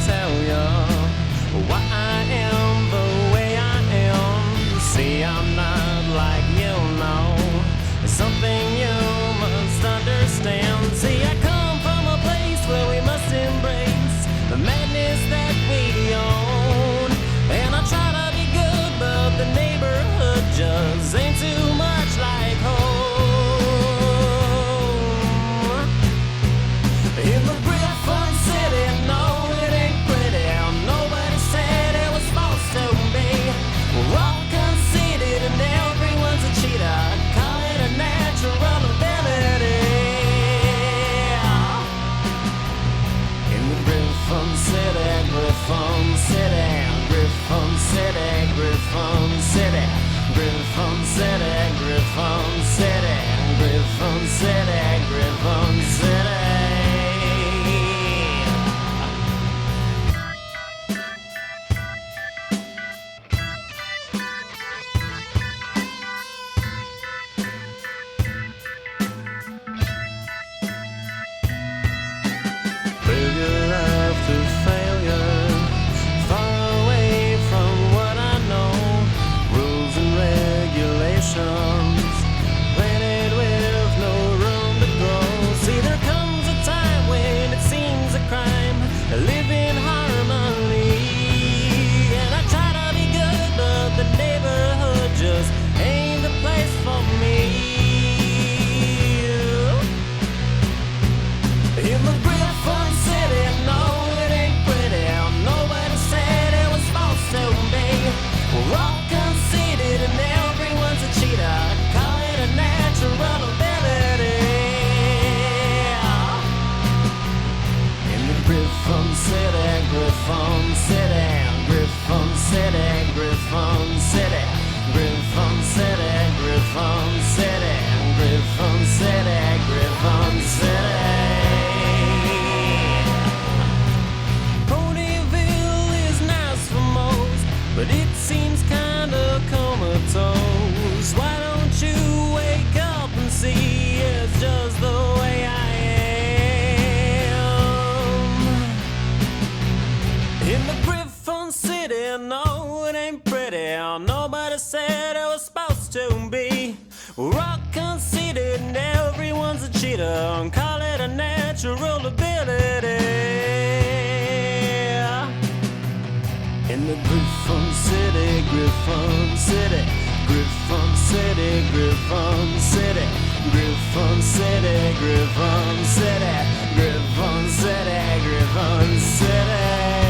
tell you why I am the way I am. See, I'm not like you know. It's something you must understand. See, I come from a place where we must embrace the madness that we own. And I try to be good, but the neighborhood just ain't too much like home. In the Griffin City, no, it ain't pretty. Nobody said it was supposed to be. We're all conceited and everyone's a cheater. Call it a natural ability. In the Griffin City, Griffin City, Griffin City, Griffin City, Griffin City, Griffin City, Griffin City, Griffin City. Failure after failure, far away from what I know. Rules and regulations, planted with no room to grow. See, there comes a time when it seems a crime to live in harmony. And I try to be good, but the neighborhood just ain't the place for me. In the Griffin City, no, it ain't pretty. Nobody said it was supposed to be. We're all conceited and everyone's a cheater. Call it a natural ability. In the Griffin City, Griffin City, Griffin City, Griffin City, Griffin City, Griffin City, Griffin City, Griffin City. But it seems kinda comatose. Why don't you wake up and see it's just the way I am? In the Griffin City, no, it ain't pretty. Nobody said it was supposed to be. We're all conceited and everyone's a cheater. Call it a natural ability. In the Griffin City, Griffin City, Griffin City, Griffin City, Griffin City, Griffin City, Griffin City, Griffin City.